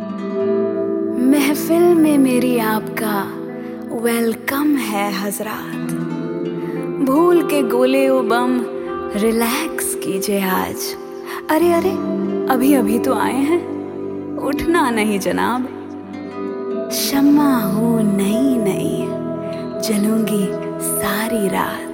महफिल में मेरी आपका वेलकम है हजरात। भूल के गोले ओ बम रिलैक्स कीजिए आज। अरे अरे अभी अभी तो आए हैं, उठना नहीं जनाब। शम्मा हूँ नई नई, जलूंगी सारी रात।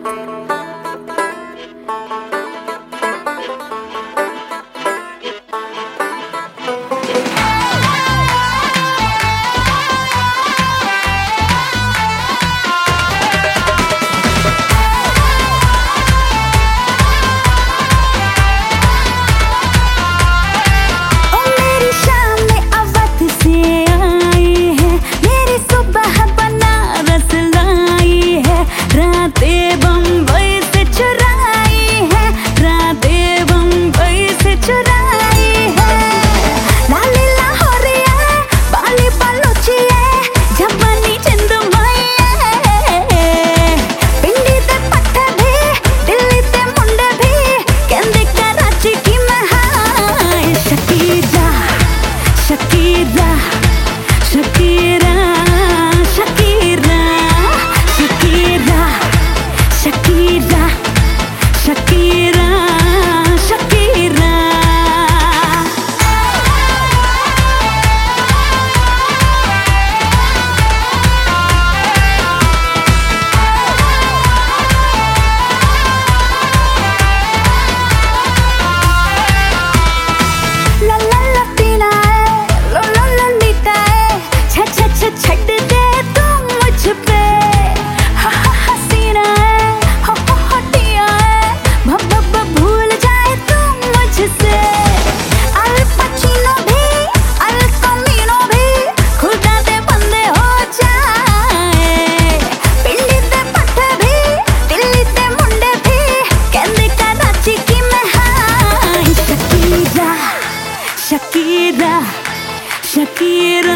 Shakira,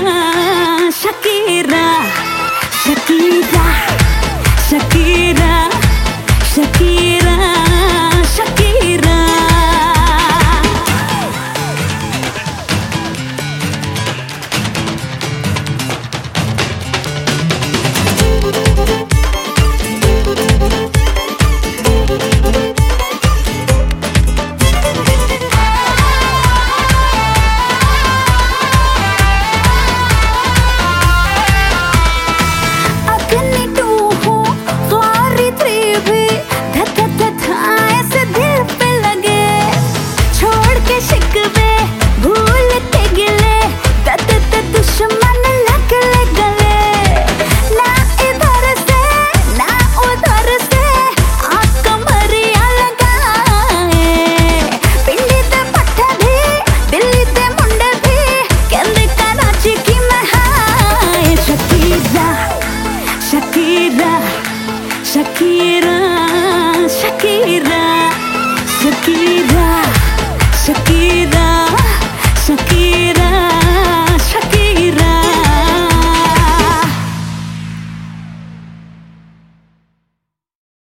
Shakira, Shakira, Shakira, Shakira, Shakira. Shakira, Shakira, Shakira.